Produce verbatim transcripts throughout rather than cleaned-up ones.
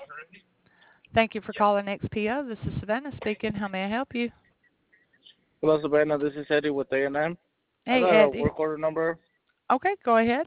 Thank you for calling X P O. This is Savannah speaking. How may I help you? Hello, Savannah. This is Eddie with A and M. I Hey, got a Eddie. work order number. Okay, go ahead.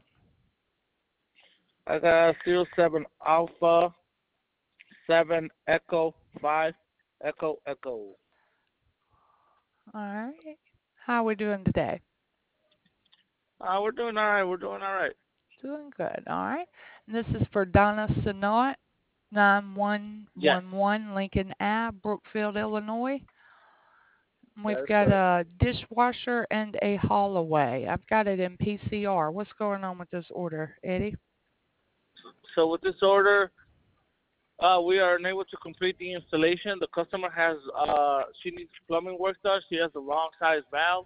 I got zero seven Alpha seven Echo five Echo Echo. All right. How are we doing today? Uh, we're doing all right. We're doing all right. Doing good. All right. And this is for Donna Sinot, Yes, nine one one one Lincoln Ave, Brookfield, Illinois. that We've is got correct. a dishwasher and a haul-away. I've got it in P C R. What's going on with this order, Eddie? So with this order, uh, we are unable to complete the installation. The customer has uh, she needs plumbing work done. She has the wrong size valve,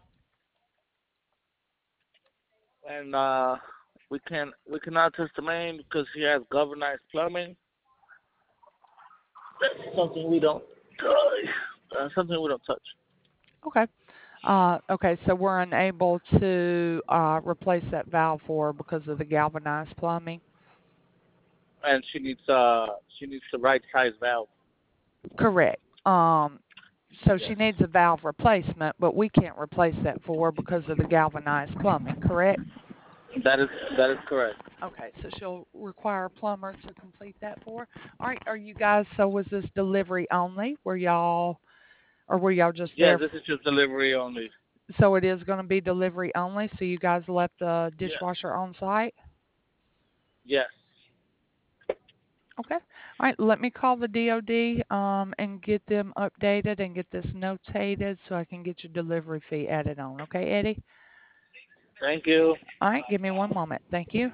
and uh, we can we cannot test the main because she has galvanized plumbing. That's something we don't. Uh, something we don't touch. Okay. Uh, okay, so we're unable to uh, replace that valve for her because of the galvanized plumbing. And she needs uh she needs the right size valve. Correct. Um, so Yes, she needs a valve replacement, but we can't replace that for her because of the galvanized plumbing, correct? that is that is correct. Okay, so she'll require a plumber to complete that for her. All right, are you guys, so was this delivery only? Were y'all, or were y'all just Yeah, there? this is just delivery only. So it is going to be delivery only, so you guys left the Yes, dishwasher on site? yes. Okay. All right, let me call the D O D um, and get them updated and get this notated so I can get your delivery fee added on. Okay, Eddie? Thank you. All right, give me one moment. Thank you.